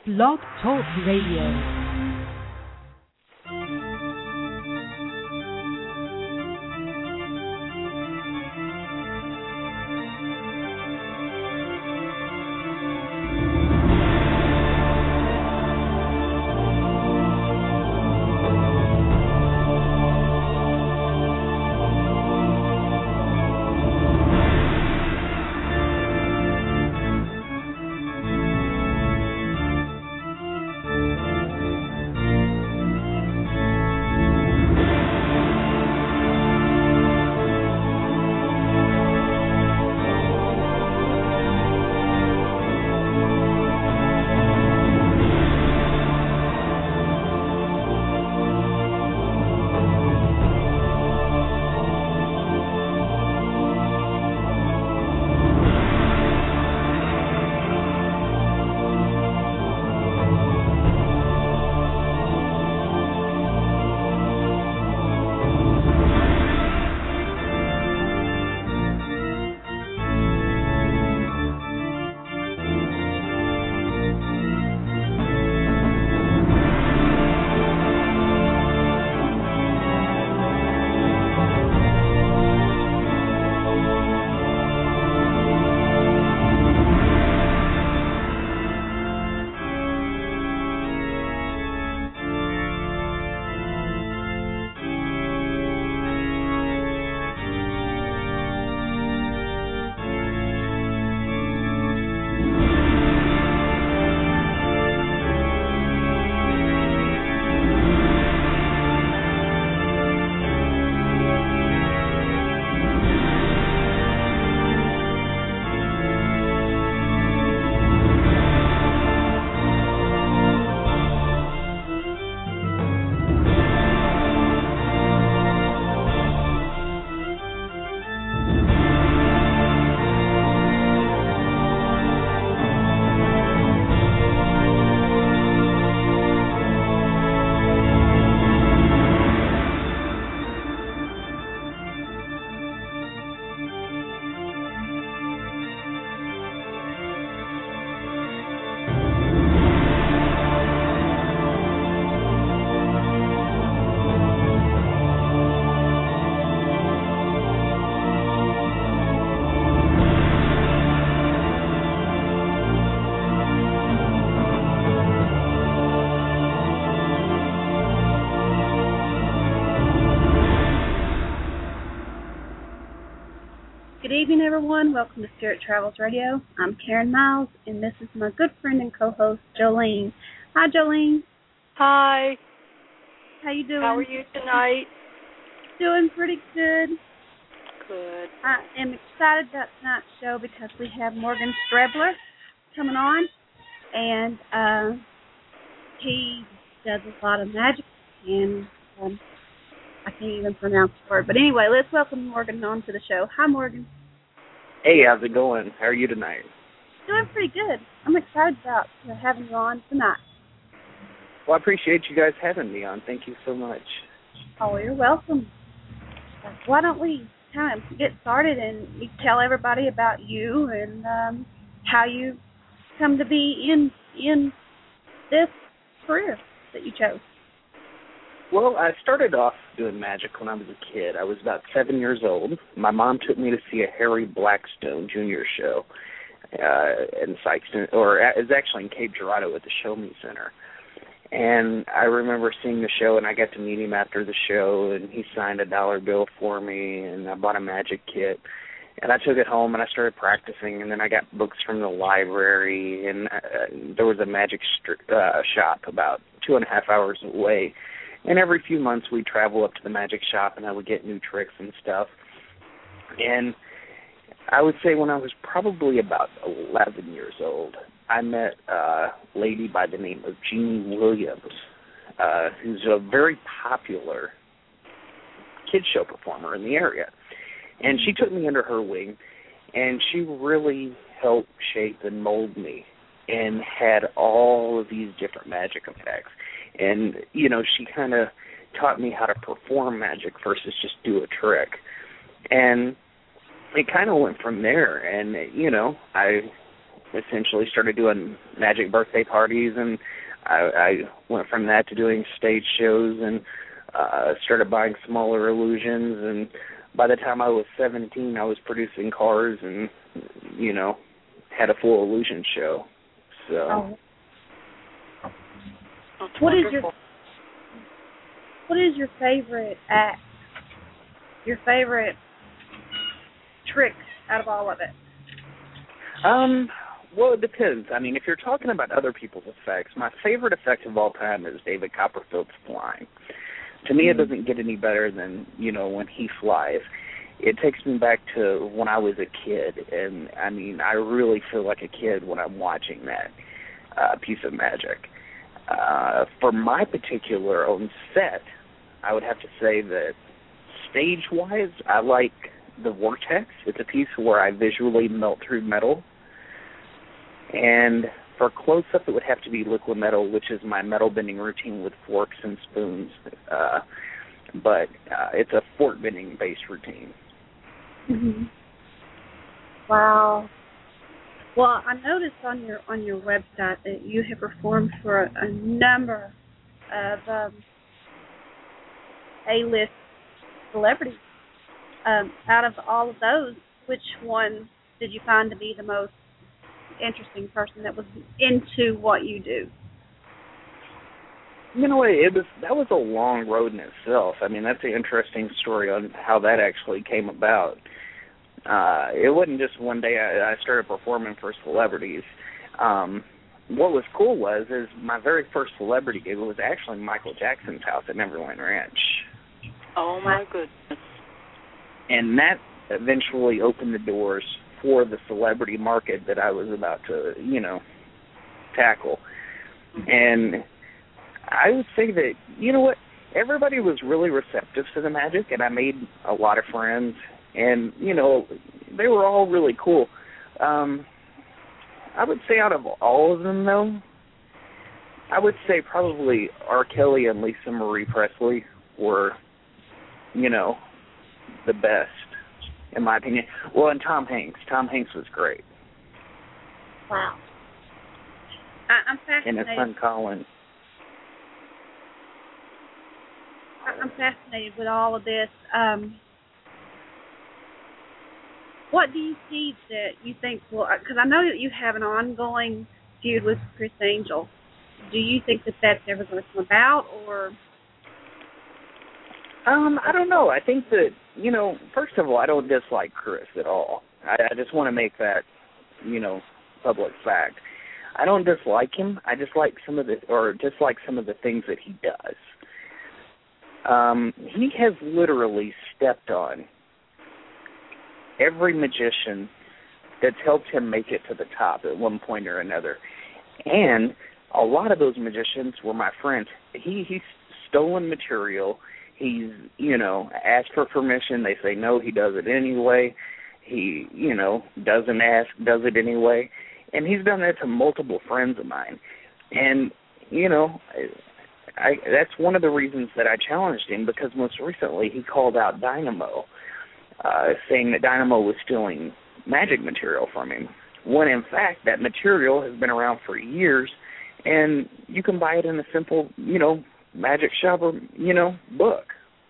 Blog Talk Radio. Good evening, everyone. Welcome to Spirit Travels Radio. I'm Karen Miles, and this is my good friend and co-host, Jolene. Hi, Jolene. Hi. How you doing? How are you tonight? Doing pretty good. Good. I am excited about tonight's show because we have Morgan Strebler coming on, and he does a lot of magic, and I can't even pronounce the word. But anyway, let's welcome Morgan on to the show. Hi, Morgan. Hey, how's it going? How are you tonight? Doing pretty good. I'm excited about having you on tonight. Well, I appreciate you guys having me on. Thank you so much. Oh, you're welcome. Why don't we kind of get started and you tell everybody about you and how you come to be in this career that you chose? Well, I started off doing magic when I was a kid. I was about 7 years old. My mom took me to see a Harry Blackstone Jr. show in Sykeston, or it was actually in Cape Girardeau at the Show Me Center. And I remember seeing the show, and I got to meet him after the show, and he signed a $1 bill for me, and I bought a magic kit. And I took it home, and I started practicing, and then I got books from the library, and there was a magic shop about 2.5 hours away. And every few months we'd travel up to the magic shop and I would get new tricks and stuff. And I would say when I was probably about 11 years old, I met a lady by the name of Jeannie Williams, who's a very popular kid show performer in the area. And she took me under her wing, and she really helped shape and mold me and had all of these different magic effects. And, you know, she kind of taught me how to perform magic versus just do a trick. And it kind of went from there. And, you know, I essentially started doing magic birthday parties, and I went from that to doing stage shows and started buying smaller illusions, and by the time I was 17, I was producing cars and, you know, had a full illusion show. So, what is your favorite act? Your favorite trick out of all of it? Well, it depends. I mean, if you're talking about other people's effects, my favorite effect of all time is David Copperfield's flying. To me, it doesn't get any better than, you know, when he flies. It takes me back to when I was a kid, and, I mean, I really feel like a kid when I'm watching that piece of magic. For my particular own set, I would have to say that stage-wise, I like the Vortex. It's a piece where I visually melt through metal. And for close-up, it would have to be Liquid Metal, which is my metal bending routine with forks and spoons. But it's a fork bending based routine. Mm-hmm. Wow. Well, I noticed on your website that you have performed for a number of A-list celebrities. Out of all of those, which one did you find to be the most interesting person that was into what you do? You know, that was a long road in itself. I mean, that's an interesting story on how that actually came about. It wasn't just one day I started performing for celebrities. What was cool is my very first celebrity gig was actually Michael Jackson's house at Neverland Ranch. Oh, my goodness. And that eventually opened the doors for the celebrity market that I was about to, you know, tackle. And I would say that, you know what, everybody was really receptive to the magic, and I made a lot of friends, and, you know, they were all really cool. I would say out of all of them, though, I would say probably R. Kelly and Lisa Marie Presley were, you know, the best, in my opinion. Well, and Tom Hanks. Tom Hanks was great. Wow. I'm fascinated. And his son Colin. I'm fascinated with all of this. What do you see that you think will, because I know that you have an ongoing feud with Criss Angel. Do you think that that's ever going to come about, or? I don't know. I think that, you know, first of all, I don't dislike Criss at all. I just want to make that, you know, public fact. I don't dislike him. I dislike some of the things that he does. He has literally stepped on every magician that's helped him make it to the top at one point or another. And a lot of those magicians were my friends. He's stolen material. He's, you know, asked for permission. They say no, he does it anyway. He, you know, doesn't ask, does it anyway. And he's done that to multiple friends of mine. And, you know, that's one of the reasons that I challenged him, because most recently he called out Dynamo, saying that Dynamo was stealing magic material from him, when in fact that material has been around for years, and you can buy it in a simple, you know, magic shop or, you know, book.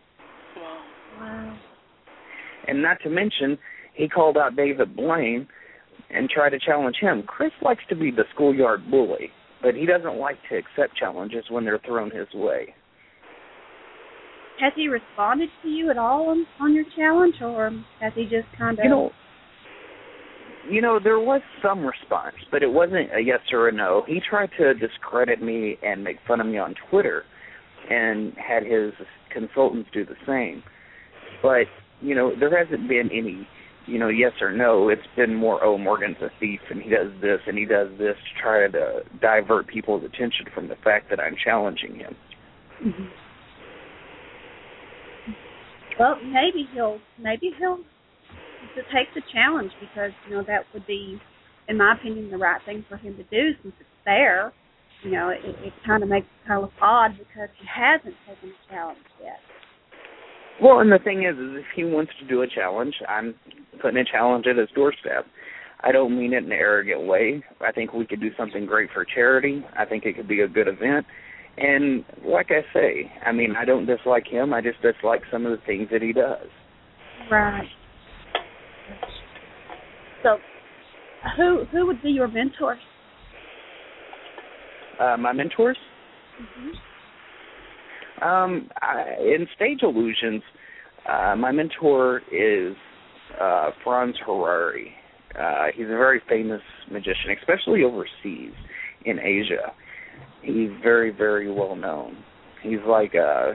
Wow. And not to mention, he called out David Blaine and tried to challenge him. Criss likes to be the schoolyard bully, but he doesn't like to accept challenges when they're thrown his way. Has he responded to you at all on your challenge, or has he just kind of... You know, there was some response, but it wasn't a yes or a no. He tried to discredit me and make fun of me on Twitter and had his consultants do the same. But, you know, there hasn't been any, you know, yes or no. It's been more, oh, Morgan's a thief, and he does this, and he does this to try to divert people's attention from the fact that I'm challenging him. Mm-hmm. Well, maybe he'll take the challenge, because, you know, that would be, in my opinion, the right thing for him to do, since it's there. You know, it kind of makes it kind of odd because he hasn't taken the challenge yet. Well, and the thing is if he wants to do a challenge, I'm putting a challenge at his doorstep. I don't mean it in an arrogant way. I think we could do something great for charity. I think it could be a good event. And like I say, I mean, I don't dislike him. I just dislike some of the things that he does. Right. So, who would be your mentors? My mentors? In Stage Illusions, my mentor is Franz Harari. He's a very famous magician, especially overseas in Asia. He's very, very well known. He's like, the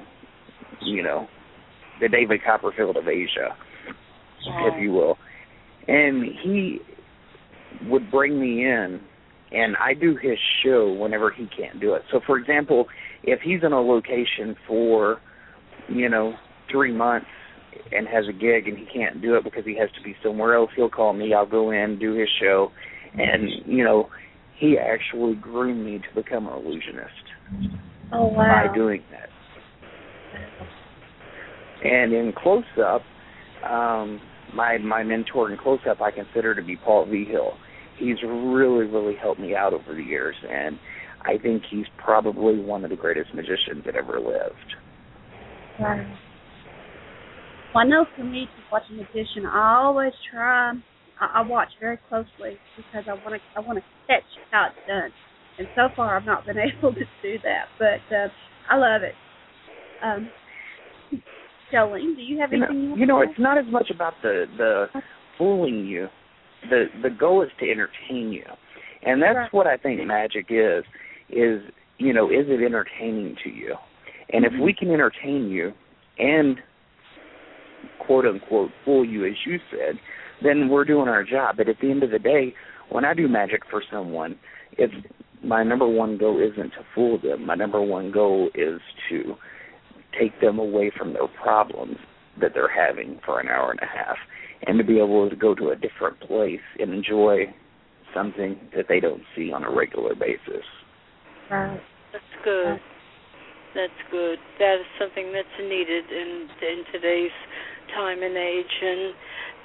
David Copperfield of Asia, if you will. And he would bring me in, and I do his show whenever he can't do it. So, for example, if he's in a location for, 3 months and has a gig and he can't do it because he has to be somewhere else, he'll call me. I'll go in, do his show, and, he actually groomed me to become an illusionist. Oh, wow. By doing that. And in close-up, my mentor in close-up I consider to be Paul Vigil. He's really, really helped me out over the years, and I think he's probably one of the greatest magicians that ever lived. Wow. Well, I know for me to watch a magician, I always try. I watch very closely because I want to catch how it's done, and so far I've not been able to do that. But I love it. Jolene, do you have anything? It's not as much about the fooling you. The goal is to entertain you, and that's what I think magic is. Is it entertaining to you? And if we can entertain you and quote unquote fool you, as you said, then we're doing our job. But at the end of the day, when I do magic for someone, my number one goal isn't to fool them. My number one goal is to take them away from their problems that they're having for an hour and a half, and to be able to go to a different place and enjoy something that they don't see on a regular basis. Right. That's good. That's good. That is something that's needed in today's time and age, and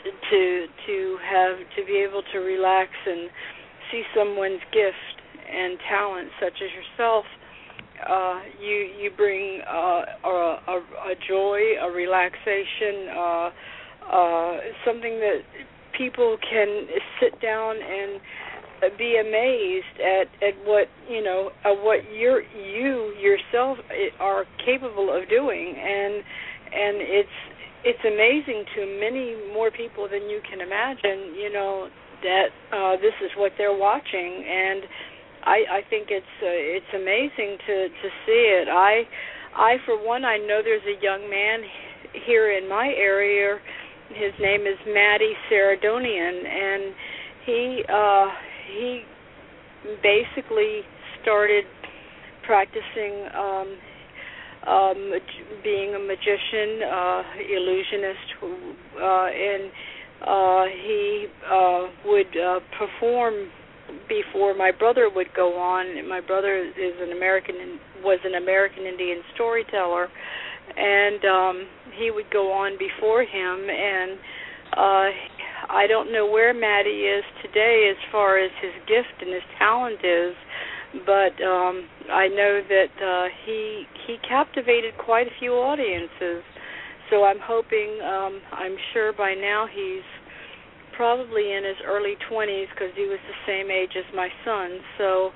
to be able to relax and see someone's gift and talent, such as yourself. You bring a joy, a relaxation, something that people can sit down and be amazed at what you yourself are capable of doing, and it's amazing to many more people than you can imagine. That this is what they're watching, and I think it's amazing to see it. I for one, I know there's a young man here in my area. His name is Matty Saradonian, and he basically started practicing being a magician, illusionist, and he would perform before my brother would go on. My brother was an American Indian storyteller, and he would go on before him, and I don't know where Matty is today as far as his gift and his talent is, but I know that he captivated quite a few audiences. So I'm hoping, I'm sure by now he's probably in his early 20s, because he was the same age as my son. So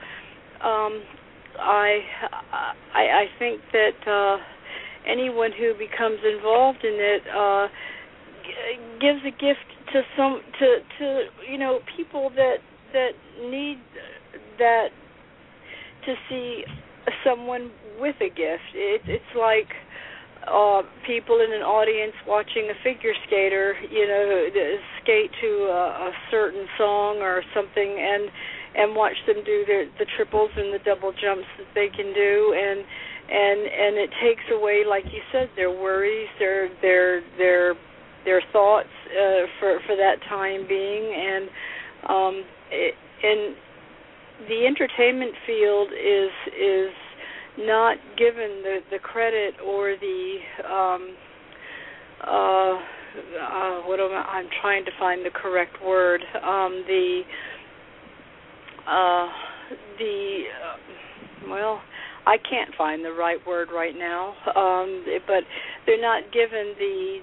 I think that anyone who becomes involved in it gives a gift to people that need that, to see someone with a gift. It's like people in an audience watching a figure skater, skate to a certain song or something, and watch them do the triples and the double jumps that they can do, and it takes away, like you said, their worries, their thoughts for that time being, and the entertainment field is not given the credit or the I'm trying to find the correct word. Well, I can't find the right word right now. But they're not given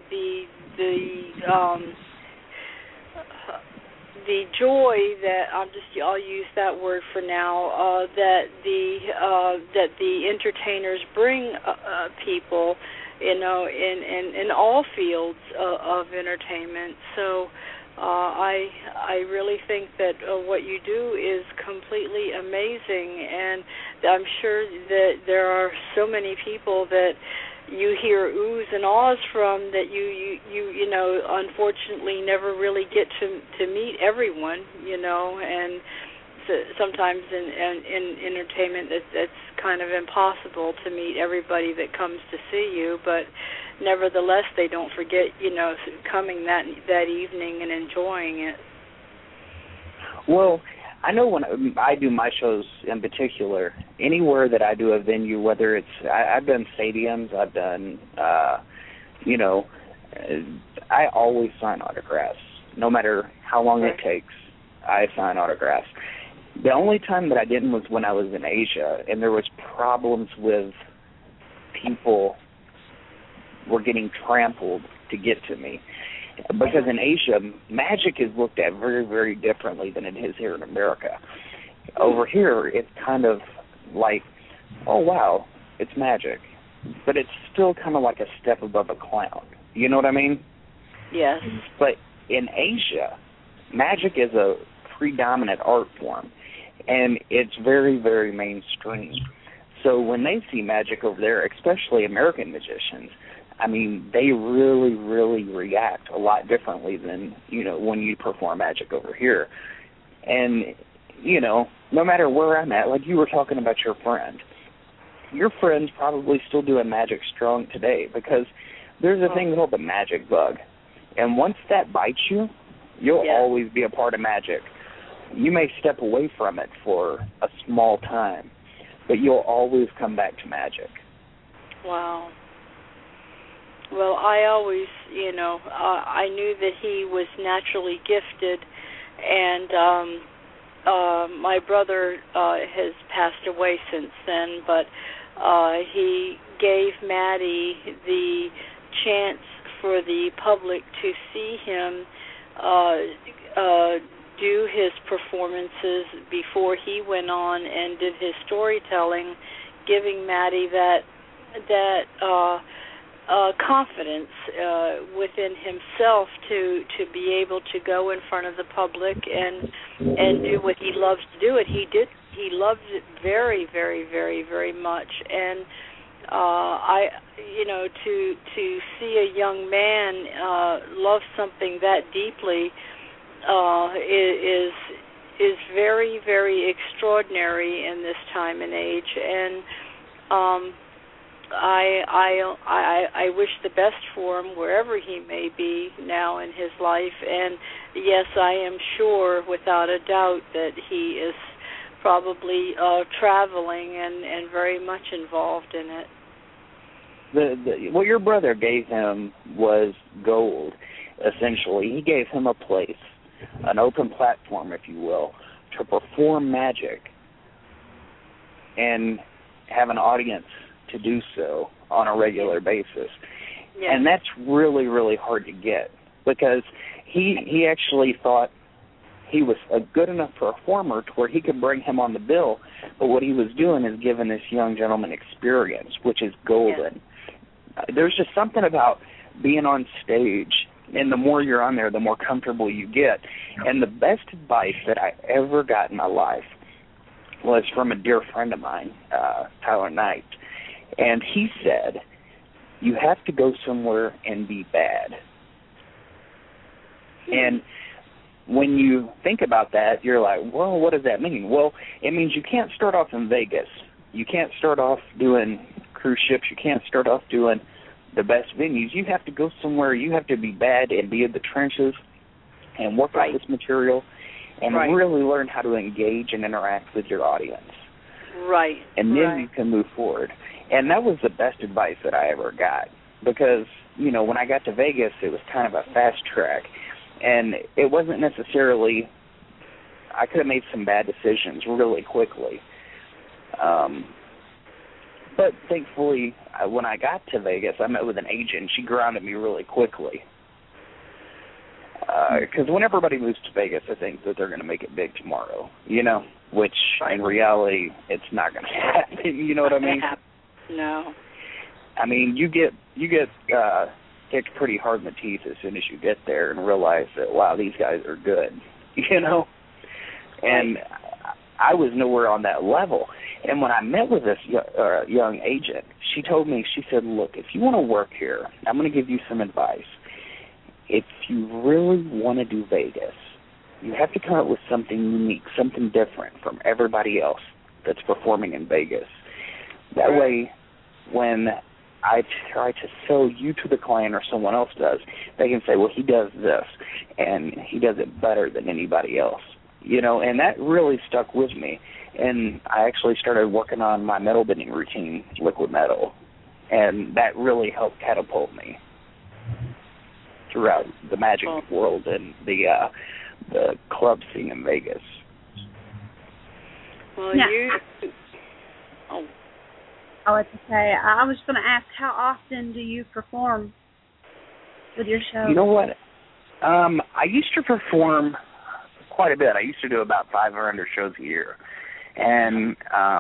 the joy that I'll use that word for now, that the entertainers bring people, in all fields of entertainment. So I really think that what you do is completely amazing, and I'm sure that there are so many people that you hear oohs and ahs from that you unfortunately never really get to meet everyone, and sometimes in entertainment that's kind of impossible to meet everybody that comes to see you, but nevertheless they don't forget coming that evening and enjoying it. Well, I know when I do my shows in particular, anywhere that I do a venue, whether it's I've done stadiums, I've done I always sign autographs, no matter how long it takes. I sign autographs. The only time that I didn't was when I was in Asia, and there was problems with people were getting trampled to get to me. Because in Asia, magic is looked at very, very differently than it is here in America. Over here, it's kind of like, oh, wow, it's magic. But it's still kind of like a step above a clown. You know what I mean? Yes. But in Asia, magic is a predominant art form, and it's very, very mainstream. So when they see magic over there, especially American magicians, I mean, they really, really react a lot differently than, when you perform magic over here. And, no matter where I'm at, like you were talking about your friend's probably still doing magic strong today, because there's a thing called the magic bug. And once that bites you, you'll always be a part of magic. You may step away from it for a small time, but you'll always come back to magic. Wow. Well, I always, I knew that he was naturally gifted, and my brother has passed away since then, but he gave Maddie the chance for the public to see him do his performances before he went on and did his storytelling, giving Maddie that confidence within himself to be able to go in front of the public and do what he loves to do. And he loved it very, very, very, very much. And to see a young man love something that deeply is very, very extraordinary in this time and age. And I wish the best for him wherever he may be now in his life. And yes, I am sure without a doubt that he is probably traveling and very much involved in it. What your brother gave him was gold, essentially. He gave him a place, an open platform, if you will, to perform magic and have an audience to do so on a regular basis. Yes. And that's really, really hard to get, because he actually thought he was a good enough performer to where he could bring him on the bill, but what he was doing is giving this young gentleman experience, which is golden. Yes. There's just something about being on stage, and the more you're on there, the more comfortable you get. And the best advice that I ever got in my life was from a dear friend of mine, Tyler Knight. And he said, you have to go somewhere and be bad. And when you think about that, you're like, well, what does that mean? Well, it means you can't start off in Vegas. You can't start off doing cruise ships. You can't start off doing the best venues. You have to go somewhere. You have to be bad and be in the trenches and work out this material and really learn how to engage and interact with your audience. Right. And then you can move forward. And that was the best advice that I ever got. because, you know, when I got to Vegas, it was kind of a fast track, and it wasn't necessarily, I could have made some bad decisions really quickly. But thankfully, when I got to Vegas, I met with an agent. She grounded me really quickly. Because when everybody moves to Vegas, I think that they're going to make it big tomorrow, you know, which in reality, it's not going to happen. You know what I mean? No. I mean, you get kicked pretty hard in the teeth as soon as you get there and realize that, wow, these guys are good, you know? And I was nowhere on that level. And when I met with this young agent, she told me, she said, look, if you want to work here, I'm going to give you some advice. If you really want to do Vegas, you have to come up with something unique, something different from everybody else that's performing in Vegas. That way, when I try to sell you to the client or someone else does, they can say, well, he does this, and he does it better than anybody else. You know, and that really stuck with me. And I actually started working on my metal bending routine, liquid metal, and that really helped catapult me throughout the magic world and the club scene in Vegas. Well, I was to say, I was going to ask, how often do you perform with your show? You know what? I used to perform quite a bit. I used to do about 500 shows a year. And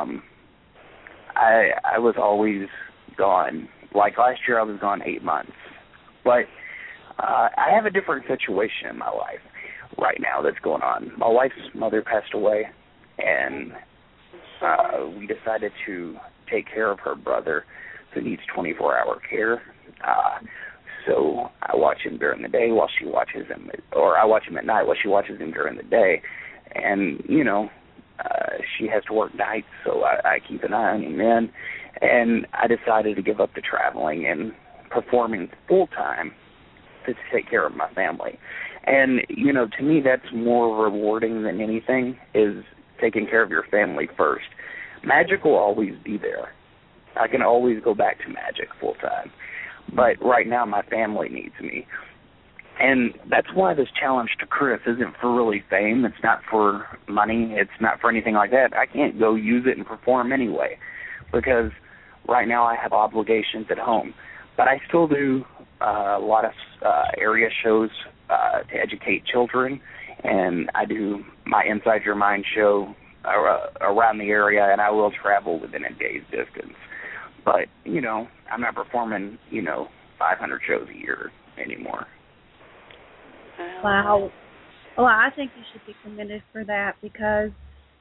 I was always gone. Like last year, I was gone 8 months. But I have a different situation in my life right now that's going on. My wife's mother passed away, and we decided to take care of her brother who needs 24-hour care. So I watch him during the day while she watches him, or I watch him at night while she watches him during the day. And, you know, she has to work nights, so I keep an eye on him then. And I decided to give up the traveling and performing full-time to take care of my family. And, you know, to me that's more rewarding than anything, is taking care of your family first. Magic will always be there. I can always go back to magic full-time. But right now my family needs me. And that's why this challenge to Chris isn't for really fame. It's not for money. It's not for anything like that. I can't go use it and perform anyway because right now I have obligations at home. But I still do a lot of area shows to educate children, and I do my Inside Your Mind show around the area, and I will travel within a day's distance. But, you know, I'm not performing, 500 shows a year anymore. Wow. Well, I think you should be commended for that because,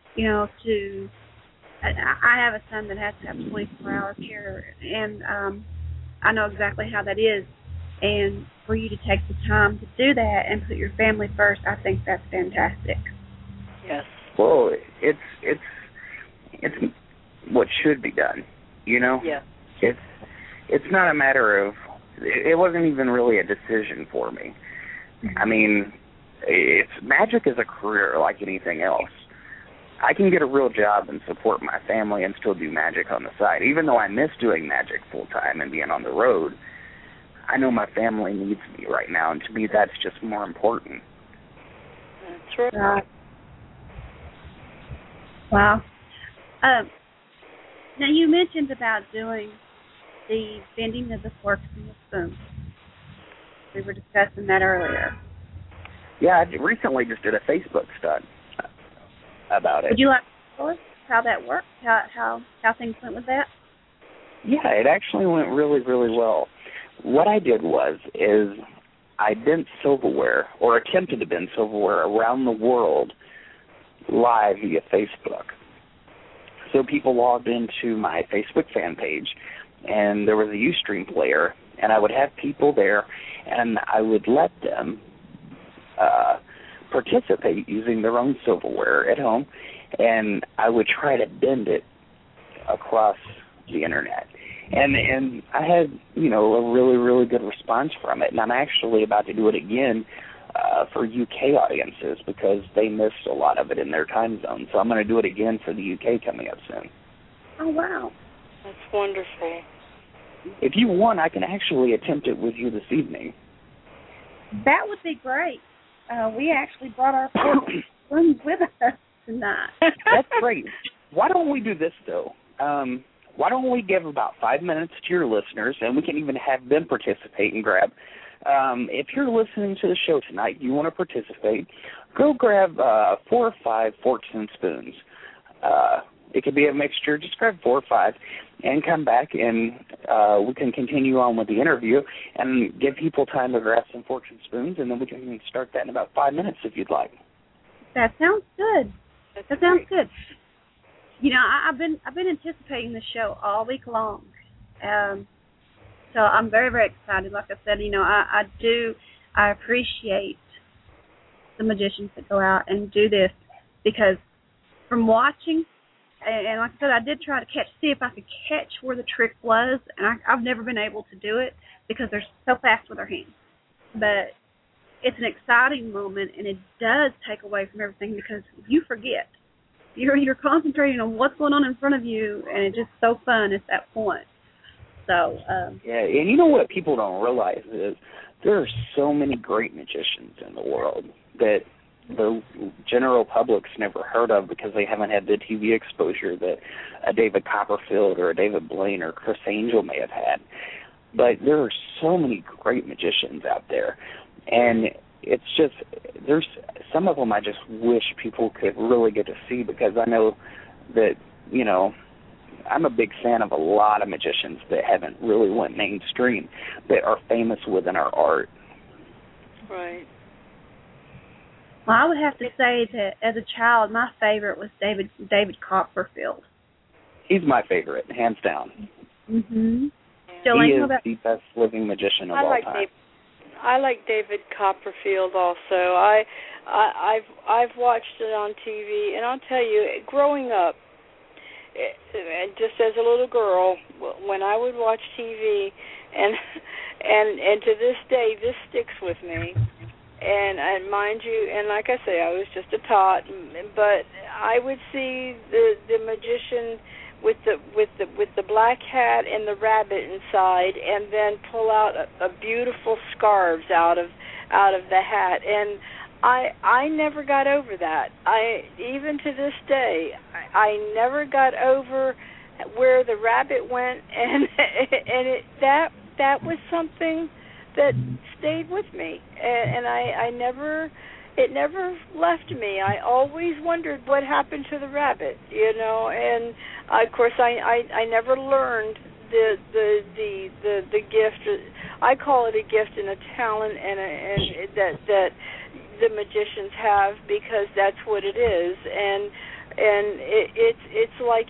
I have a son that has to have 24-hour care, and I know exactly how that is. And for you to take the time to do that and put your family first, I think that's fantastic. Yes. Well, it's what should be done, Yeah. It's not a matter of, it wasn't even really a decision for me. I mean, magic is a career like anything else. I can get a real job and support my family and still do magic on the side. Even though I miss doing magic full time and being on the road, I know my family needs me right now, and to me that's just more important. That's right. Wow. Now you mentioned about doing the bending of the forks and the spoons. We were discussing that earlier. Yeah, I recently just did a Facebook stunt about it. Would you like to tell us how that worked? How things went with that? Yeah, it actually went really, really well. What I did is I bent silverware, or attempted to bend silverware around the world live via Facebook. So people logged into my Facebook fan page, and there was a Ustream player, and I would have people there, and I would let them participate using their own silverware at home, and I would try to bend it across the internet. And I had, a really, really good response from it, and I'm actually about to do it again for UK audiences because they missed a lot of it in their time zone. So I'm going to do it again for the UK coming up soon. Oh, wow. That's wonderful. if you want, I can actually attempt it with you this evening. That would be great. We actually brought our friends with us tonight. That's great. Why don't we do this, though? Why don't we give about 5 minutes to your listeners, and we can even have them participate and grab. If you're listening to the show tonight, you want to participate, go grab 4 or 5 forks and spoons. It could be a mixture. Just grab 4 or 5 and come back, and we can continue on with the interview and give people time to grab some forks and spoons, and then we can start that in about 5 minutes if you'd like. That sounds good. That sounds good. You know, I've been anticipating the show all week long, so I'm very, very excited. Like I said, you know, I appreciate the magicians that go out and do this, because from watching, and like I said, I did try to see if I could catch where the trick was, and I've never been able to do it because they're so fast with their hands. But it's an exciting moment, and it does take away from everything because you forget. You're concentrating on what's going on in front of you, and it's just so fun at that point. So yeah, and you know what people don't realize is there are so many great magicians in the world that the general public's never heard of because they haven't had the TV exposure that a David Copperfield or a David Blaine or Chris Angel may have had. But there are so many great magicians out there, and it's just, there's some of them I just wish people could really get to see, because I know that, you know, I'm a big fan of a lot of magicians that haven't really went mainstream that are famous within our art. Right. Well, I would have to say that as a child, my favorite was David Copperfield. He's my favorite, hands down. Mhm. He is the best living magician of all time. I like David Copperfield also. I've watched it on TV, and I'll tell you, growing up, just as a little girl, when I would watch TV, and to this day, this sticks with me. And mind you, and like I say, I was just a tot, but I would see the magician with the black hat and the rabbit inside, and then pull out a beautiful scarves out of the hat, and I never got over that. Even to this day, I never got over where the rabbit went, and that was something that stayed with me, and it never left me. I always wondered what happened to the rabbit, you know, and of course I never learned the gift. I call it a gift and a talent, and that the magicians have, because that's what it is, and it's like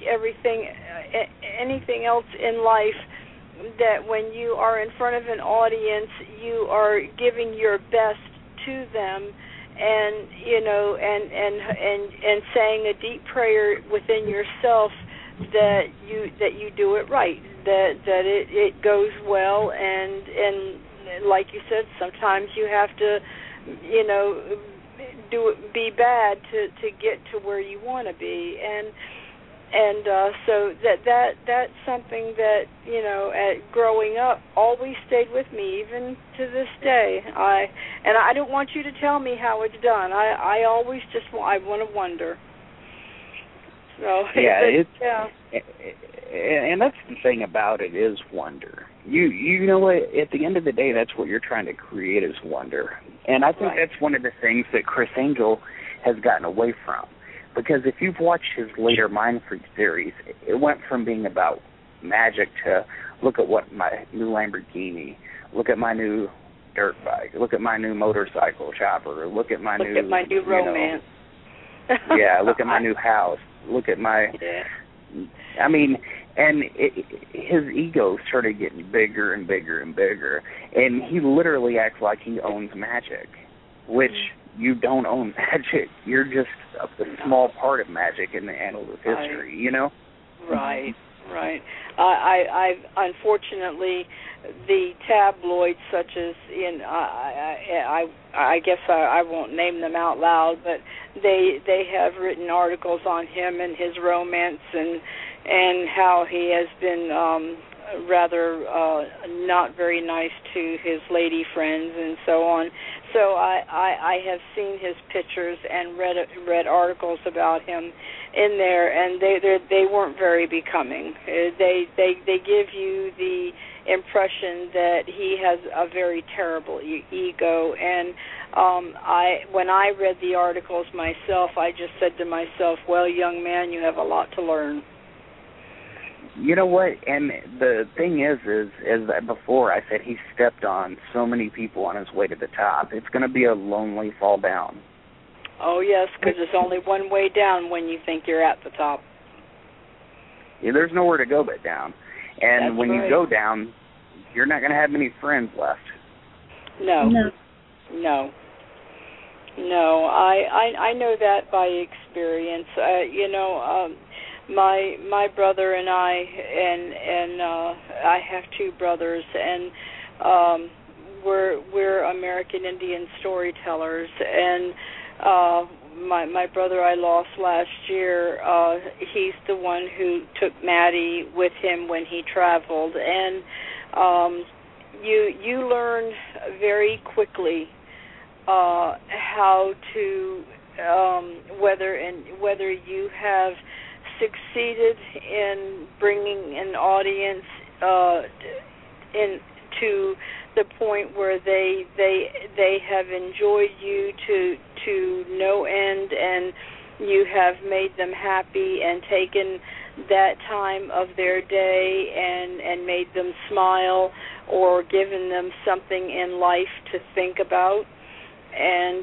anything else in life, that when you are in front of an audience, you are giving your best to them, and you know, and saying a deep prayer within yourself that you do it right, that it goes well, and like you said, sometimes you have to, you know, be bad to get to where you want to be, and so that's something that, you know, growing up always stayed with me, even to this day. I don't want you to tell me how it's done. I always I want to wonder. So yeah, and that's the thing about it, is wonder. You know what? At the end of the day, that's what you're trying to create, is wonder. And I think that's one of the things that Chris Angel has gotten away from. Because if you've watched his later Mind Freak series, it went from being about magic to look at what my new Lamborghini, look at my new dirt bike, look at my new motorcycle chopper, look at my new romance. Yeah, look at my new house, look at my... Yeah. I mean, and his ego started getting bigger and bigger and bigger, and he literally acts like he owns magic, which... You don't own magic. You're just a small part of magic in the annals of history, you know? Right. I unfortunately, the tabloids, such as I guess I won't name them out loud, but they have written articles on him and his romance, and how he has been rather not very nice to his lady friends and so on. So I have seen his pictures and read articles about him in there, and they weren't very becoming. They give you the impression that he has a very terrible ego, and when I read the articles myself, I just said to myself, well, young man, you have a lot to learn. You know what? And the thing is that before I said he stepped on so many people on his way to the top. It's going to be a lonely fall down. Oh, yes, because there's only one way down when you think you're at the top. Yeah, there's nowhere to go but down. And That's when right. you go down, you're not going to have many friends left. No. I know that by experience. My brother and I have two brothers, and we're American Indian storytellers, and my brother I lost last year, he's the one who took Maddie with him when he traveled, and you learn very quickly how to whether you have succeeded in bringing an audience in to the point where they have enjoyed you to no end, and you have made them happy and taken that time of their day and made them smile or given them something in life to think about. And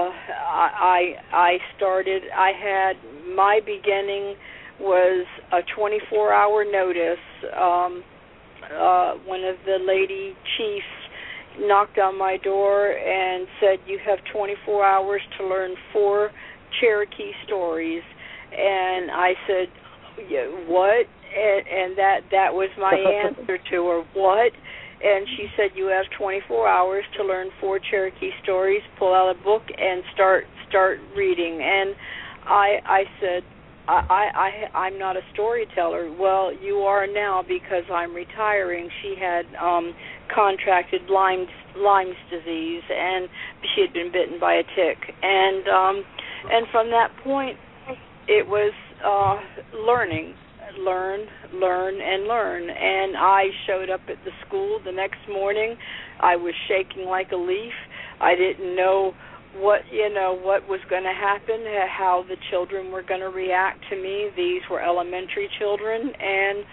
I had my beginning was a 24-hour notice. One of the lady chiefs knocked on my door and said, you have 24 hours to learn 4 Cherokee stories. And I said, yeah, what? And that was my answer to her, what? And she said, you have 24 hours to learn 4 Cherokee stories, pull out a book, and start reading. And I said, I'm not a storyteller. Well, you are now because I'm retiring. She had contracted Lyme's disease, and she had been bitten by a tick. And from that point, it was learn, and learn. And I showed up at the school the next morning. I was shaking like a leaf. I didn't know what was going to happen, how the children were going to react to me. These were elementary children, and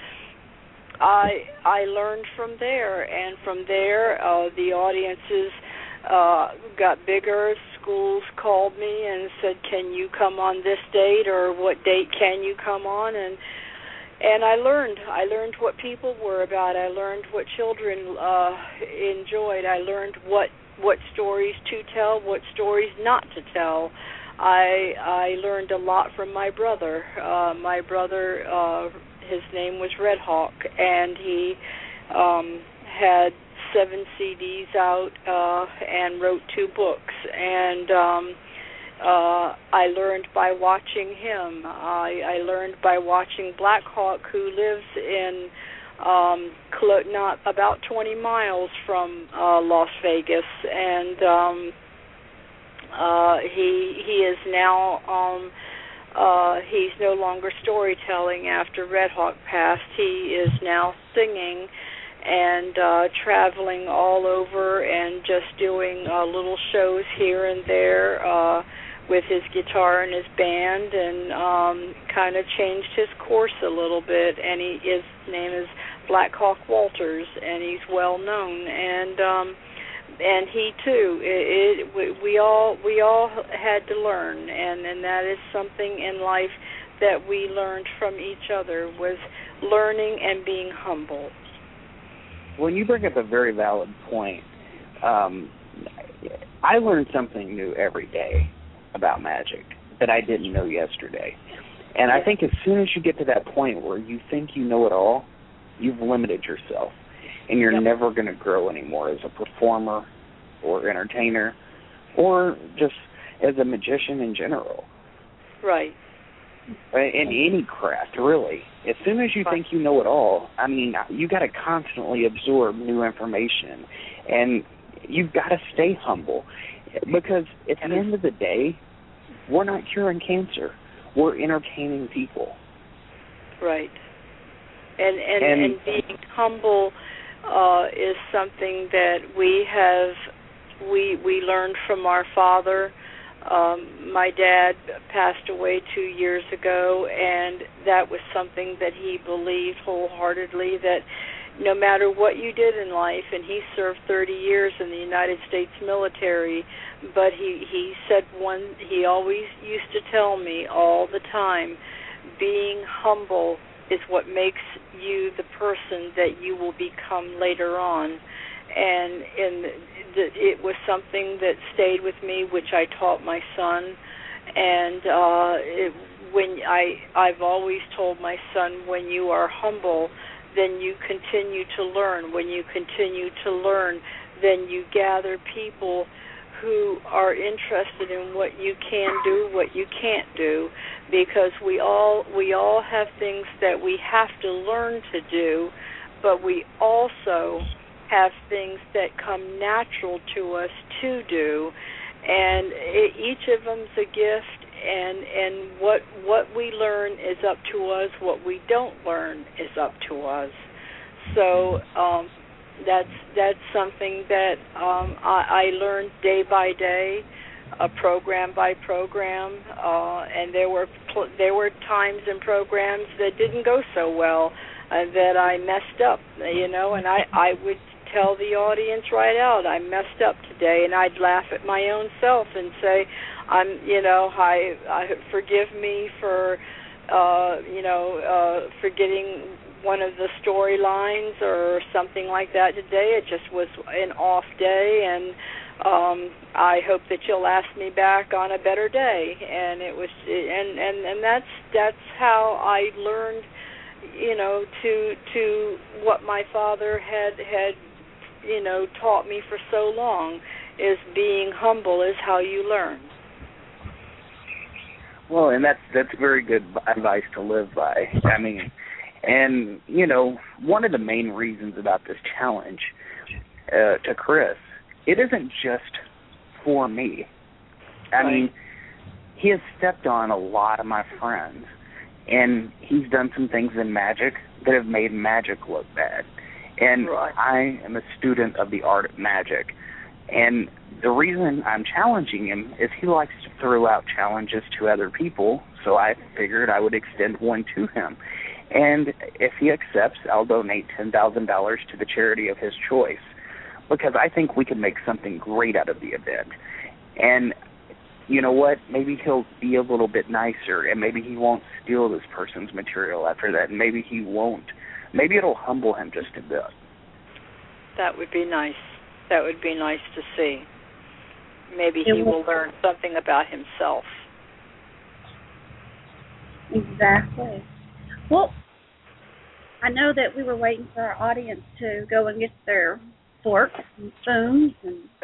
I learned from there. And from there, the audiences got bigger. Schools called me and said, can you come on this date, or what date can you come on? And I learned what people were about. I learned what children enjoyed. I learned what stories to tell, what stories not to tell. I learned a lot from my brother. My brother, his name was Red Hawk, and he had 7 CDs out and wrote 2 books. And I learned by watching him. I learned by watching Black Hawk, who lives in not about 20 miles from Las Vegas, and he is now he's no longer storytelling after Red Hawk passed. He is now singing and traveling all over and just doing little shows here and there with his guitar and his band, and kind of changed his course a little bit. And his name is Black Hawk Walters, and he's well known. And he too. We all had to learn, and that is something in life that we learned from each other, was learning and being humble. Well, you bring up a very valid point. I learn something new every day about magic that I didn't know yesterday. And I think as soon as you get to that point where you think you know it all, you've limited yourself, and you're never going to grow anymore as a performer or entertainer or just as a magician in general. Right. in any craft, really. As soon as you think you know it all, I mean, you got to constantly absorb new information, and you've got to stay humble, because at the end of the day, we're not curing cancer. We're entertaining people. Right. And being humble is something that we learned from our father. My dad passed away 2 years ago, and that was something that he believed wholeheartedly, that no matter what you did in life, and he served 30 years in the United States military, but he said he always used to tell me all the time, being humble is what makes you the person that you will become later on. And it was something that stayed with me, which I taught my son. And I've always told my son, when you are humble, then you continue to learn. When you continue to learn, then you gather people who are interested in what you can do, what you can't do, because we all have things that we have to learn to do, but we also have things that come natural to us to do, and each of them's a gift, and what we learn is up to us, what we don't learn is up to us. So that's something that I learned day by day, program by program, and there were times in programs that didn't go so well, that I messed up, and I would tell the audience right out, I messed up today, and I'd laugh at my own self and say, I forgive me for, forgetting one of the storylines or something like that today. It just was an off day, and I hope that you'll ask me back on a better day. And it was, and that's how I learned, to what my father had taught me for so long, is being humble is how you learn. Well, and that's very good advice to live by. I mean, and, one of the main reasons about this challenge to Chris, it isn't just for me. I mean, he has stepped on a lot of my friends, and he's done some things in magic that have made magic look bad. And I am a student of the art of magic. And the reason I'm challenging him is he likes to throw out challenges to other people, so I figured I would extend one to him. And if he accepts, I'll donate $10,000 to the charity of his choice, because I think we can make something great out of the event. And you know what? Maybe he'll be a little bit nicer, and maybe he won't steal this person's material after that, and maybe he won't. Maybe it'll humble him just a bit. That would be nice. That would be nice to see. Maybe he will learn something about himself. Exactly. Well, I know that we were waiting for our audience to go and get their forks and spoons.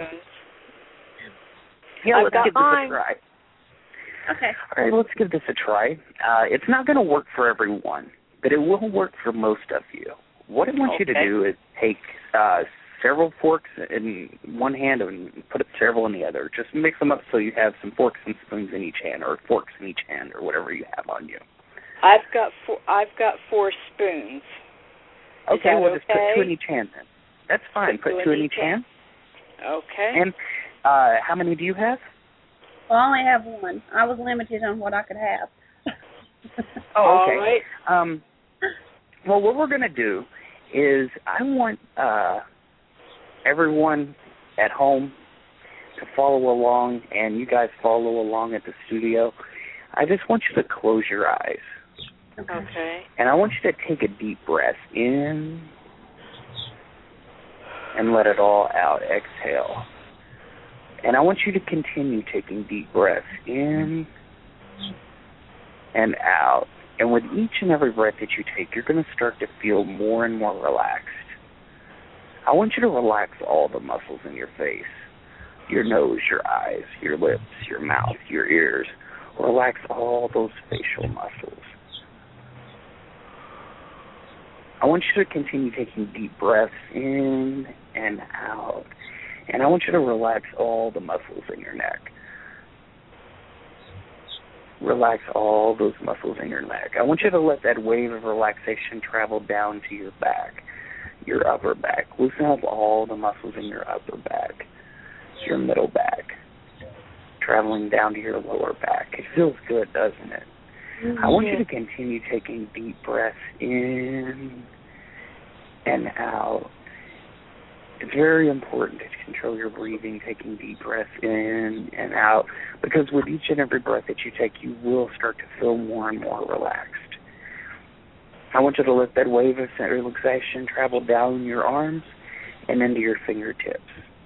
Yeah, let's give this a try. Okay. All right, let's give this a try. It's not going to work for everyone, but it will work for most of you. What I want you to do is take several forks in one hand and put several in the other. Just mix them up so you have some forks and spoons in each hand, or forks in each hand, or whatever you have on you. I've got 4 spoons. Okay, well, just put 2 in each hand then. That's fine. Put 2 in each hand. Okay. And how many do you have? Well, I only have one. I was limited on what I could have. Oh, okay. All right. Well, what we're going to do is I want everyone at home to follow along, and you guys follow along at the studio. I just want you to close your eyes. Okay. And I want you to take a deep breath in and let it all out. Exhale. And I want you to continue taking deep breaths in and out. And with each and every breath that you take, you're going to start to feel more and more relaxed. I want you to relax all the muscles in your face, your nose, your eyes, your lips, your mouth, your ears. Relax all those facial muscles. I want you to continue taking deep breaths in and out. And I want you to relax all the muscles in your neck. Relax all those muscles in your neck. I want you to let that wave of relaxation travel down to your back, your upper back. Loosen up all the muscles in your upper back, your middle back, traveling down to your lower back. It feels good, doesn't it? Mm-hmm. I want you to continue taking deep breaths in and out. It's very important to control your breathing, taking deep breaths in and out, because with each and every breath that you take, you will start to feel more and more relaxed. I want you to let that wave of relaxation travel down your arms and into your fingertips.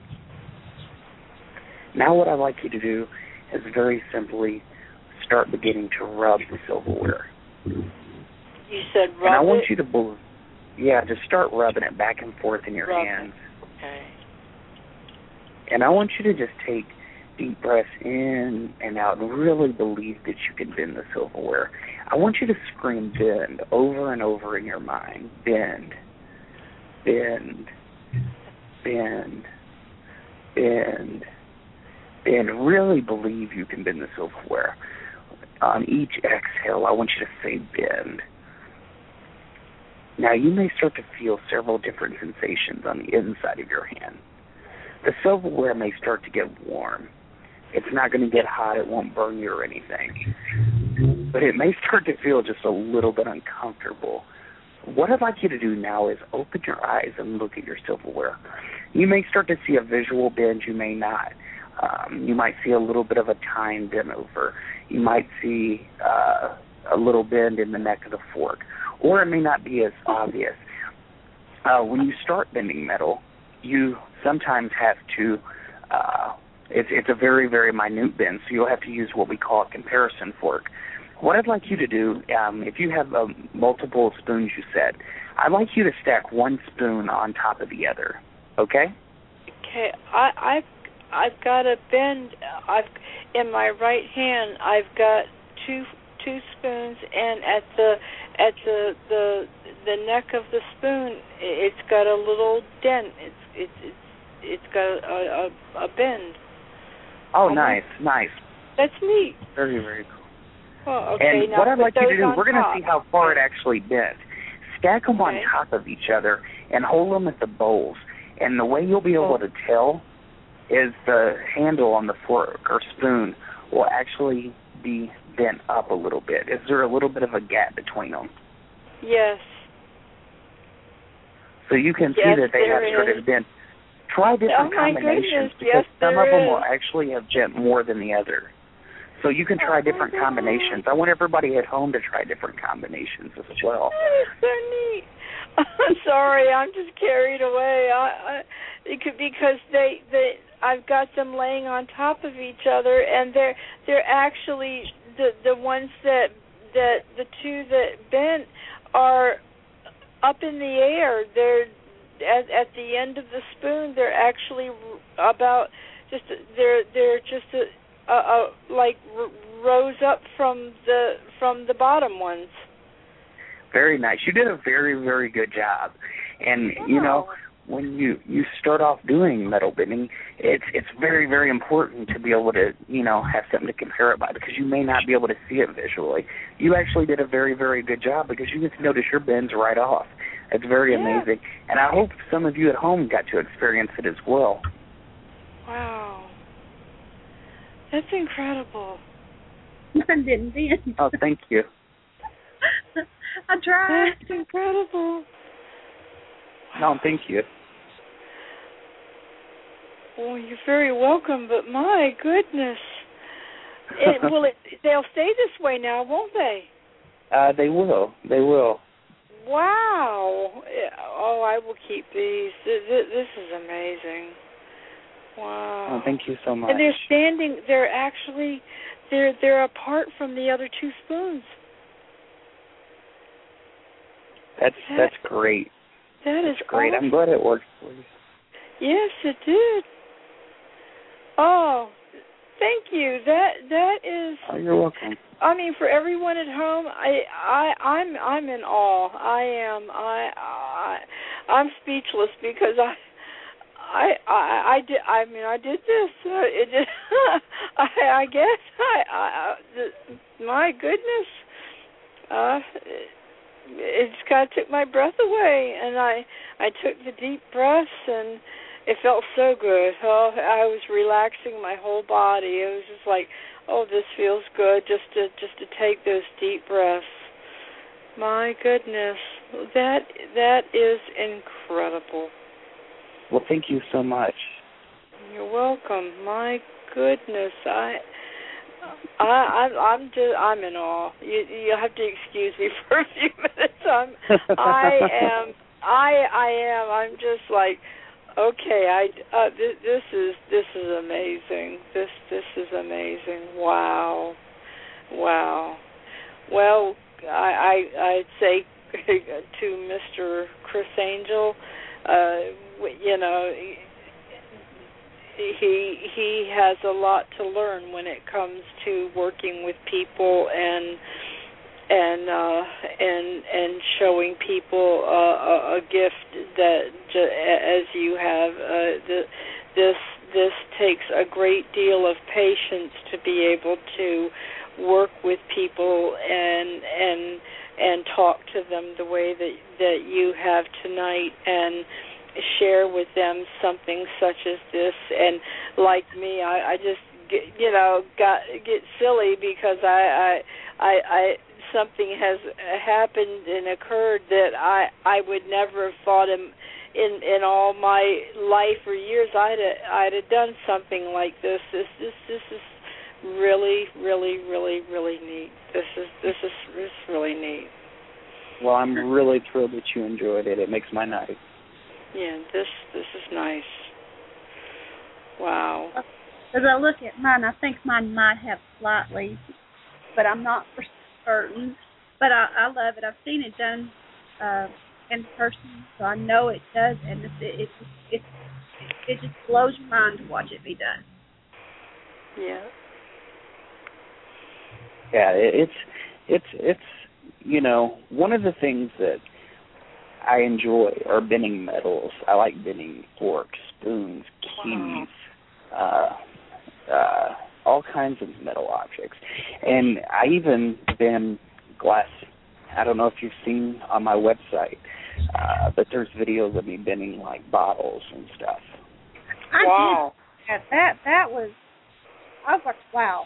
Now what I'd like you to do is very simply start beginning to rub the silverware. You said rub and I want it? you to, just start rubbing it back and forth in your hands. Okay. And I want you to just take deep breaths in and out and really believe that you can bend the silverware. I want you to scream bend over and over in your mind. Bend, bend, bend, bend, bend. Really believe you can bend the silverware. On each exhale, I want you to say bend. Now, you may start to feel several different sensations on the inside of your hand. The silverware may start to get warm. It's not going to get hot. It won't burn you or anything. But it may start to feel just a little bit uncomfortable. What I'd like you to do now is open your eyes and look at your silverware. You may start to see a visual bend. You may not. You might see a little bit of a tine bend over. You might see a little bend in the neck of the fork. Or it may not be as obvious. When you start bending metal, you sometimes have to, it's a very, very minute bend, so you'll have to use what we call a comparison fork. What I'd like you to do, if you have multiple spoons you said, I'd like you to stack one spoon on top of the other, okay? Okay, I've got a bend. In my right hand, I've got two spoons, and at the neck of the spoon, it's got a little dent. It's got a bend. Oh, nice. That's neat. Very, very cool. Oh, okay. And now what I'd like you to do, we're going to top. see how far it actually bent. Stack them on top of each other and hold them at the bowls. And the way you'll be able to tell is the handle on the fork or spoon will actually be bent up a little bit. Is there a little bit of a gap between them? Yes. So you can see that they have sort of bent. Try different combinations because some of them will actually have bent more than the other. So you can try different combinations. I want everybody at home to try different combinations as well. That is so neat. I'm sorry, I'm just carried away. Because I've got them laying on top of each other, and they're actually the ones that the two that bent are up in the air. They're at the end of the spoon. They're actually about they're just like rose up from the bottom ones. Very nice. You did a very, very good job. And you know, when you start off doing metal bending, it's very, very important to be able to, have something to compare it by, because you may not be able to see it visually. You actually did a very, very good job because you get to notice your bends right off. It's very amazing. And I hope some of you at home got to experience it as well. Wow. That's incredible. Mine didn't bend. Oh, thank you. I tried. That's incredible. No, thank you. Well, you're very welcome, but my goodness. They'll stay this way now, won't they? They will. They will. Wow. Oh, I will keep these. This is amazing. Wow. Oh, thank you so much. And they're apart from the other two spoons. That's great. That is great. awesome. I'm glad it worked for you. Yes, it did. Oh, thank you. That is. Oh, you're welcome. I mean, for everyone at home, I'm in awe. I'm speechless because I did this. I guess my goodness. It just kind of took my breath away, and I took the deep breaths, and it felt so good. Oh, I was relaxing my whole body. It was just like, oh, this feels good, just to take those deep breaths. My goodness, that is incredible. Well, thank you so much. You're welcome. My goodness, I'm in awe. You have to excuse me for a few minutes. I'm just like, okay. This is amazing. This is amazing. Wow. Well, I'd say to Mr. Criss Angel, he has a lot to learn when it comes to working with people and showing people a gift that, as you have, this takes a great deal of patience to be able to work with people and talk to them the way that you have tonight, and share with them something such as this. And like me, I just get silly because I something has happened and occurred that I would never have thought in all my life or years I'd have done something like this. This is really, really, really, really neat. This is really neat. Well, I'm really thrilled that you enjoyed it. It makes my night. Yeah, this is nice. Wow. As I look at mine, I think mine might have slightly, but I'm not for certain. But I love it. I've seen it done in person, so I know it does, and it just blows your mind to watch it be done. Yeah. Yeah, it's one of the things that I enjoy are bending metals. I like bending forks, spoons, keys, all kinds of metal objects. And I even bend glass. I don't know if you've seen on my website, but there's videos of me bending like bottles and stuff. Wow. I was like, wow.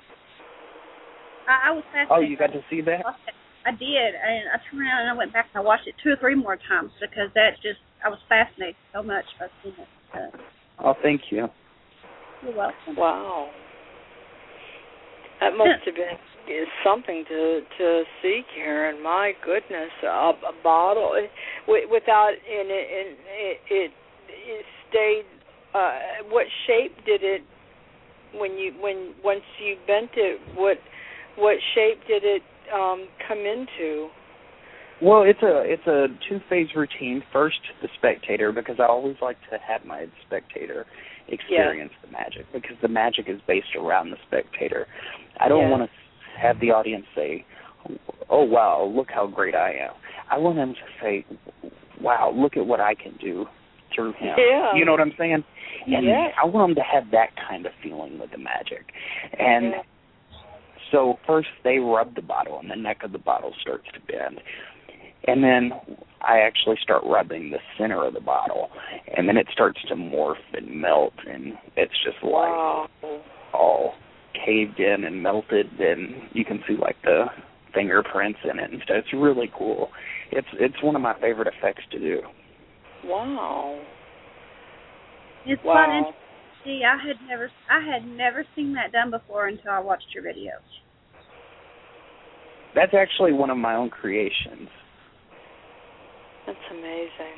I was fascinated. Oh, you got to see that? I did, and I turned around and I went back and I watched it 2 or 3 more times because I was fascinated so much by seeing it. Oh, thank you. You're welcome. Wow. That must have been something to see, Karen. My goodness, a bottle without it stayed. What shape did it once you bent it? What shape did it come into? Well, it's a 2-phase routine. First, the spectator, because I always like to have my spectator experience the magic, because the magic is based around the spectator. I don't want to have the audience say, oh, wow, look how great I am. I want them to say, wow, look at what I can do through him. Yeah. You know what I'm saying? And I want them to have that kind of feeling with the magic. And so first they rub the bottle, and the neck of the bottle starts to bend. And then I actually start rubbing the center of the bottle, and then it starts to morph and melt, and it's just like all caved in and melted, and you can see like the fingerprints in it and stuff. It's really cool. It's one of my favorite effects to do. Wow. It's fun. See, I had never seen that done before until I watched your videos. That's actually one of my own creations. That's amazing.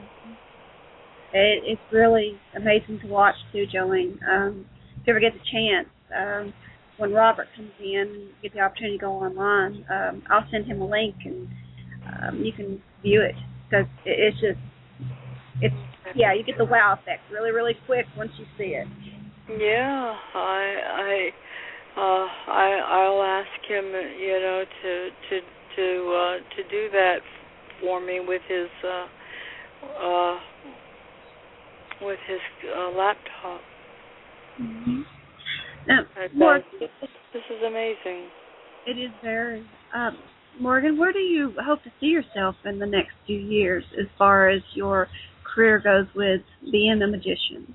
It's really amazing to watch too, Jolene. If you ever get the chance, when Robert comes in, get the opportunity to go online, I'll send him a link and you can view it, because you get the wow effect really, really quick once you see it. Yeah, I'll ask him, to do that for me with his laptop. Mm-hmm. This is amazing. It is very. Morgan, where do you hope to see yourself in the next few years as far as your career goes with being a magician?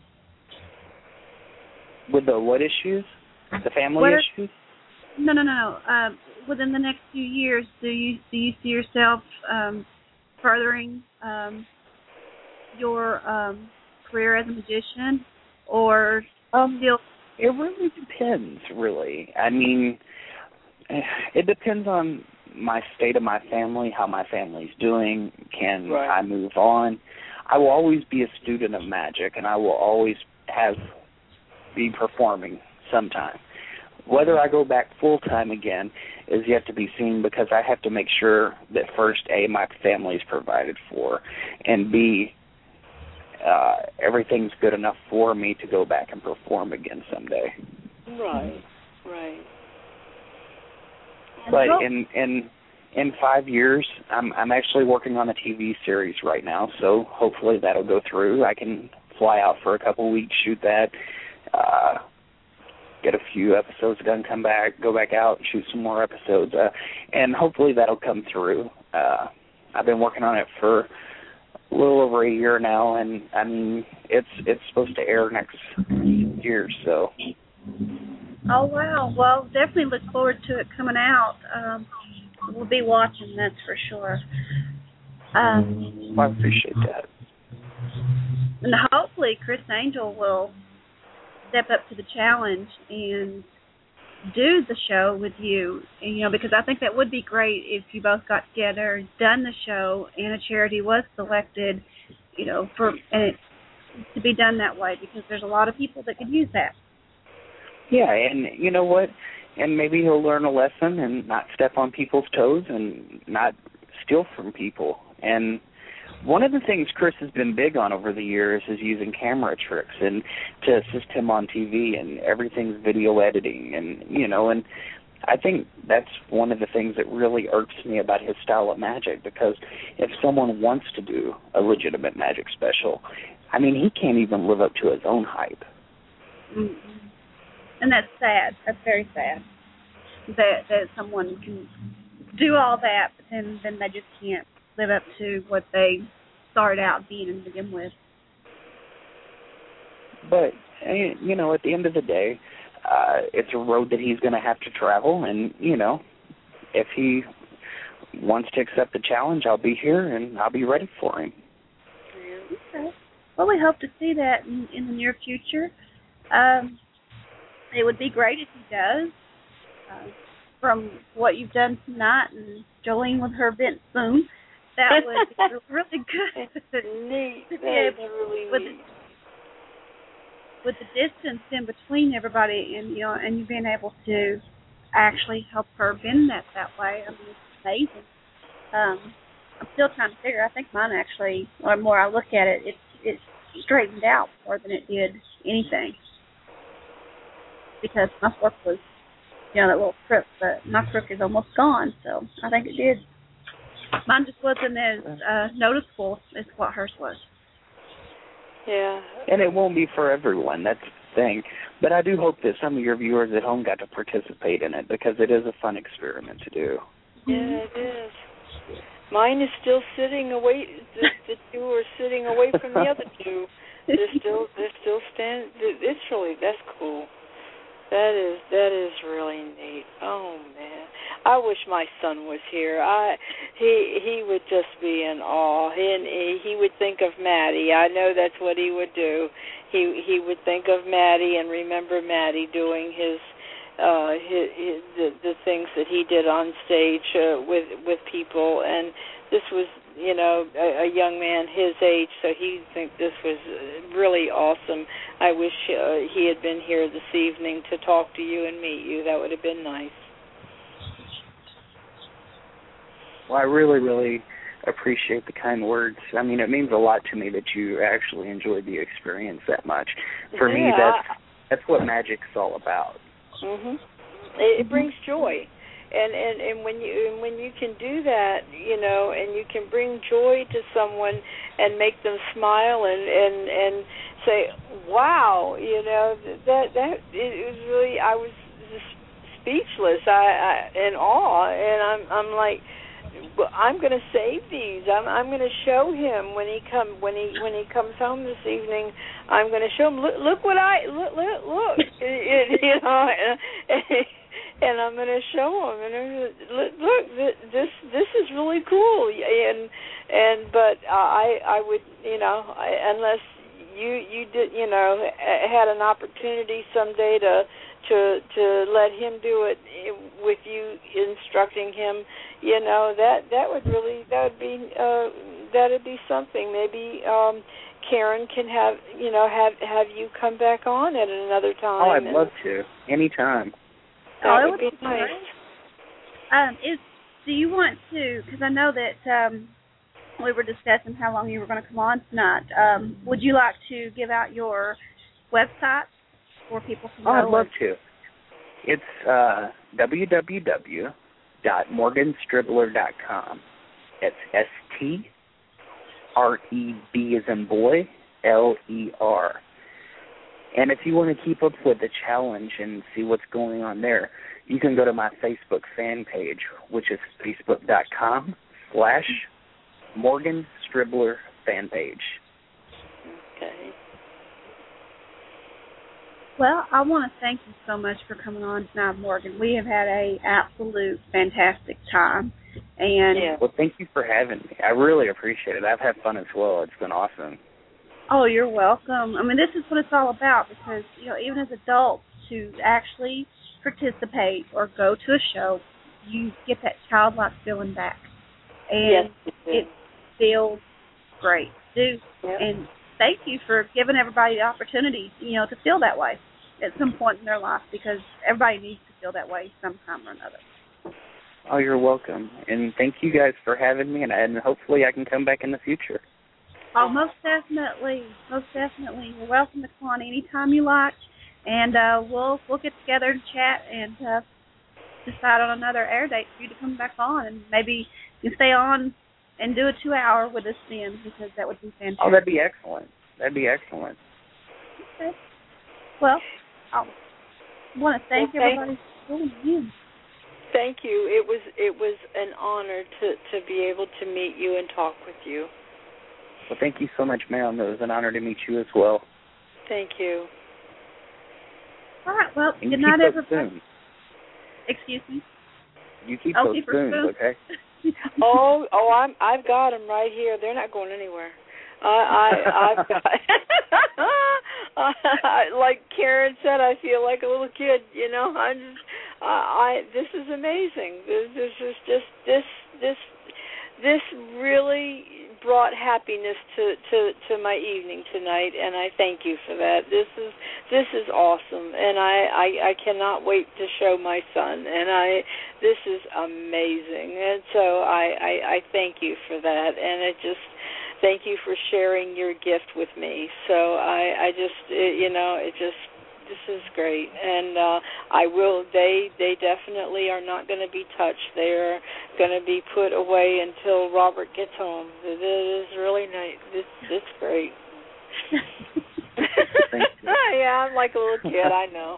With the what issues? The family issues? No. Within the next few years, do you see yourself furthering your career as a magician, or still? It really depends, really. I mean, it depends on my state of my family, how my family's doing. Can I move on? I will always be a student of magic, and I will always be performing sometime. Whether I go back full-time again is yet to be seen, because I have to make sure that first, A, my family's provided for, and B, everything's good enough for me to go back and perform again someday. Right. But in 5 years, I'm actually working on a TV series right now, so hopefully that'll go through. I can fly out for a couple of weeks, shoot that, get a few episodes done, come back, go back out, and shoot some more episodes, and hopefully that'll come through. I've been working on it for a little over a year now, and I mean it's supposed to air next year, so. Oh wow! Well, definitely look forward to it coming out. We'll be watching, that's for sure. I appreciate that. And hopefully Criss Angel will step up to the challenge and do the show with you, and, because I think that would be great if you both got together, done the show, and a charity was selected, to be done that way, because there's a lot of people that could use that. Yeah, and you know what? And maybe he'll learn a lesson and not step on people's toes and not steal from people. And one of the things Criss has been big on over the years is using camera tricks and to assist him on TV, and everything's video editing, and and I think that's one of the things that really irks me about his style of magic, because if someone wants to do a legitimate magic special, I mean, he can't even live up to his own hype. Mm-hmm. And that's sad. That's very sad that someone can do all that, but then they just can't live up to what they started out being and begin with. But, at the end of the day, it's a road that he's going to have to travel, and, if he wants to accept the challenge, I'll be here, and I'll be ready for him. Okay. Well, we hope to see that in the near future. It would be great if he does. From what you've done tonight, and Jolene with her bent spoon, that would be really good. Neat. To be able, with the distance in between everybody, and and you being able to actually help her bend that way. I mean, it's amazing. I'm still trying to figure. I think mine actually, or the more I look at it, it straightened out more than it did anything. Because my fork was, that little crook, but my crook is almost gone, so I think it did. Mine just wasn't as noticeable as what hers was. Yeah. And it won't be for everyone, that's the thing. But I do hope that some of your viewers at home got to participate in it, because it is a fun experiment to do. Yeah, it is. Mine is still sitting away. The two are sitting away from the other two. They're still standing. That's cool. That is really neat. Oh man, I wish my son was here. He would just be in awe. He would think of Maddie. I know that's what he would do. He would think of Maddie and remember Maddie doing the things that he did on stage with people, and this was a young man his age, so he'd think this was really awesome. I wish he had been here this evening to talk to you and meet you. That would have been nice. Well, I really, really appreciate the kind words. I mean, it means a lot to me that you actually enjoyed the experience that much. For me, That's what magic's all about. Mhm. It brings joy. And when you can do that, you know, and you can bring joy to someone and make them smile and say, wow, you know, that it was really, I was just speechless, I in awe, and I'm like, I'm going to save these. I'm going to show him when he comes home this evening. I'm going to show him. Look what I look. You know, and I'm going to show him. And look, this is really cool. But I would, you know, unless you did, you know, had an opportunity someday to let him do it with you instructing him, you know, that'd be something. Maybe Karen can have you come back on at another time. Oh, I'd love to. Anytime. That would be nice. Do you want to, because I know that we were discussing how long you were going to come on tonight, would you like to give out your website for people to know? Oh, I'd love to. It's www.morganstribler.com. It's STREB as in boy, LER. And if you want to keep up with the challenge and see what's going on there, you can go to my Facebook fan page, which is facebook.com/Morgan Stribler fan page. Okay. Well, I want to thank you so much for coming on tonight, Morgan. We have had a absolute fantastic time. And yeah. Well, thank you for having me. I really appreciate it. I've had fun as well. It's been awesome. Oh, you're welcome. I mean, this is what it's all about because, you know, even as adults, to actually participate or go to a show, you get that childlike feeling back. And yes, it feels great, too. Yep. And thank you for giving everybody the opportunity, you know, to feel that way at some point in their life because everybody needs to feel that way sometime or another. Oh, you're welcome. And thank you guys for having me, and hopefully I can come back in the future. Oh, most definitely. Most definitely. You're welcome to come on anytime you like, and we'll get together and chat and decide on another air date for you to come back on, and maybe you can stay on and do a 2-hour with us then because that would be fantastic. Oh, that'd be excellent. That'd be excellent. Okay. Well, I want to thank everybody for tuning in. Thank you. It was an honor to be able to meet you and talk with you. Well, thank you so much, ma'am. It was an honor to meet you as well. Thank you. All right. Well, and good night, everybody. Spoons. Excuse me. You keep those spoons, okay? I've got them right here. They're not going anywhere. I've got. Like Karen said, I feel like a little kid. You know, this is amazing. This really brought happiness to my evening tonight, and I thank you for that. This is awesome, and I cannot wait to show my son, and this is amazing, and so I thank you for that, and I just thank you for sharing your gift with me. So this is great, and they definitely are not going to be touched. They're going to be put away until Robert gets home. It is really nice. It's great. Yeah, I'm like a little kid, I know.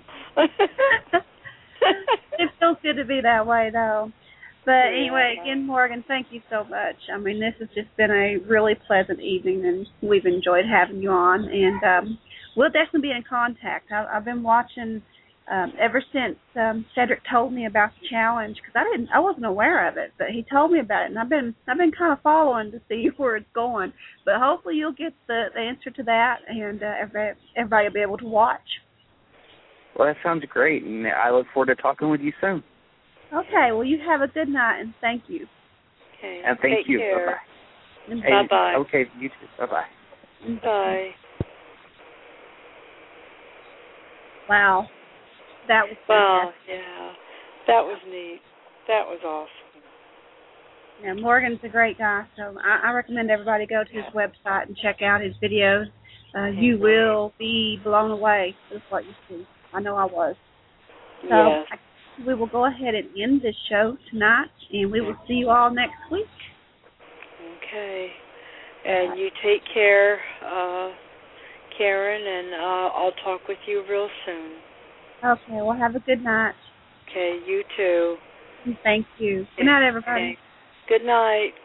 It feels good to be that way, though. But anyway, again, Morgan, thank you so much. I mean, this has just been a really pleasant evening, and we've enjoyed having you on. And we'll definitely be in contact. I've been watching ever since Cedric told me about the challenge because I wasn't aware of it, but he told me about it, and I've been kind of following to see where it's going. But hopefully, you'll get the answer to that, and everybody will be able to watch. Well, that sounds great, and I look forward to talking with you soon. Okay, well, you have a good night, and thank you. Okay. And thank Take you. Care. Bye-bye. Bye-bye. Okay, you too. Bye-bye. Bye. Wow. That was fantastic. Wow, yeah. That was neat. That was awesome. Yeah, Morgan's a great guy, so I recommend everybody go to his website and check out his videos. You will be blown away with what you see. I know I was. So Yes. we will go ahead and end this show tonight, and we will see you all next week. Okay. And you take care, Karen, and I'll talk with you real soon. Okay, well, have a good night. Okay, you too. Thank you. Good night, everybody. Okay. Good night.